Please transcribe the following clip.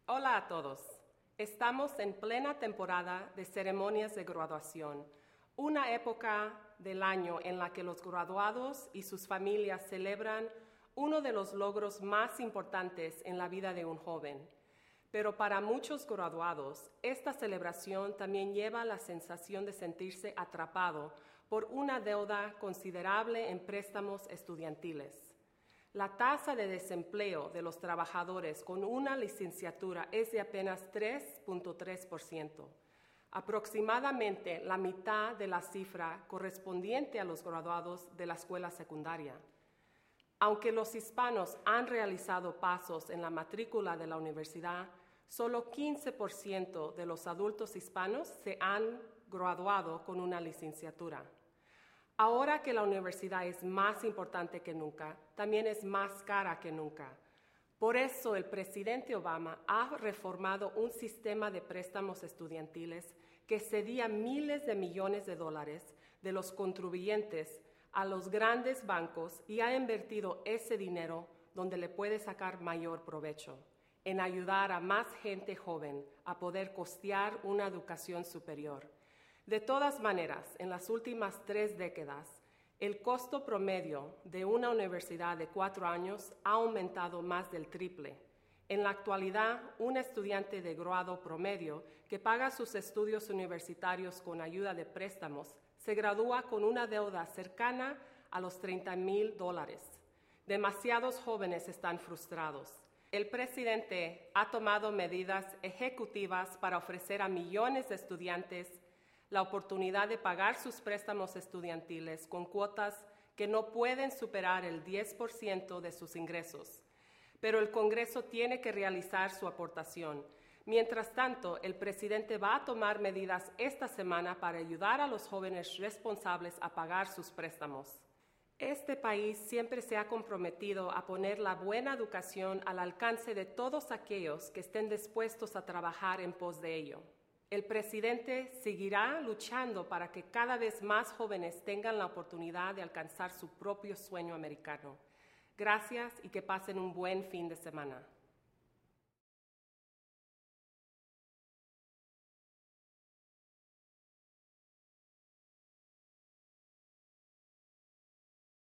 Hola a todos. Estamos en plena temporada de ceremonias de graduación, una época del año en la que los graduados y sus familias celebran uno de los logros más importantes en la vida de un joven. Pero para muchos graduados, esta celebración también lleva la sensación de sentirse atrapado por una deuda considerable en préstamos estudiantiles. La tasa de desempleo de los trabajadores con una licenciatura es de apenas 3.3%, aproximadamente la mitad de la cifra correspondiente a los graduados de la escuela secundaria. Aunque los hispanos han realizado pasos en la matrícula de la universidad, solo 15% de los adultos hispanos se han graduado con una licenciatura. Ahora que la universidad es más importante que nunca, también es más cara que nunca. Por eso el presidente Obama ha reformado un sistema de préstamos estudiantiles que cedía miles de millones de dólares de los contribuyentes a los grandes bancos y ha invertido ese dinero donde le puede sacar mayor provecho, en ayudar a más gente joven a poder costear una educación superior. De todas maneras, en las últimas 3 décadas, el costo promedio de una universidad de 4 años ha aumentado más del triple. En la actualidad, un estudiante de grado promedio que paga sus estudios universitarios con ayuda de préstamos se gradúa con una deuda cercana a los $30,000. Demasiados jóvenes están frustrados. El presidente ha tomado medidas ejecutivas para ofrecer a millones de estudiantes la oportunidad de pagar sus préstamos estudiantiles con cuotas que no pueden superar el 10% de sus ingresos. Pero el Congreso tiene que realizar su aportación. Mientras tanto, el presidente va a tomar medidas esta semana para ayudar a los jóvenes responsables a pagar sus préstamos. Este país siempre se ha comprometido a poner la buena educación al alcance de todos aquellos que estén dispuestos a trabajar en pos de ello. El presidente seguirá luchando para que cada vez más jóvenes tengan la oportunidad de alcanzar su propio sueño americano. Gracias y que pasen un buen fin de semana.